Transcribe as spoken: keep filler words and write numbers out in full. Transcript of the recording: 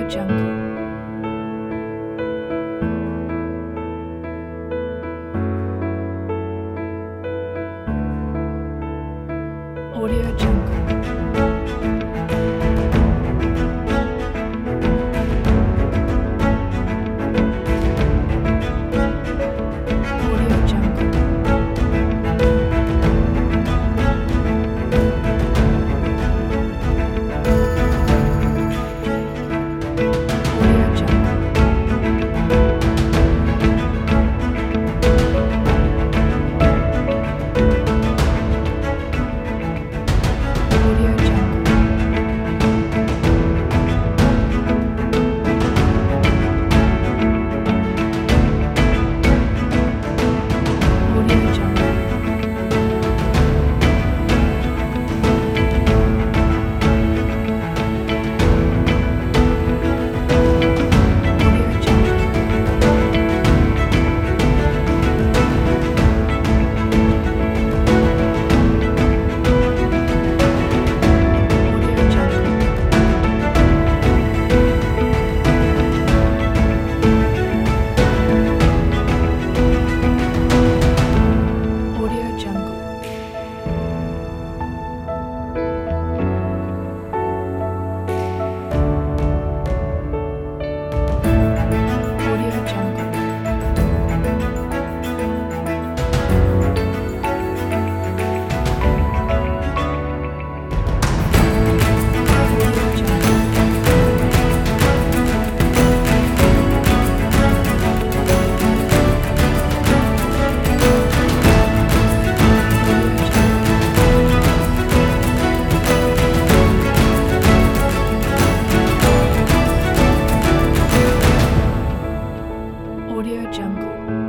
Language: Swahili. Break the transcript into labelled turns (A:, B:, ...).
A: Jungle. Audio Jungle. Audio Jungle. Audio Jungle. Audio Jungle. Audio Jungle. Audio Jungle. Audio Jungle. Audio Jungle. Audio Jungle. Audio Jungle. Audio Jungle. Audio Jungle.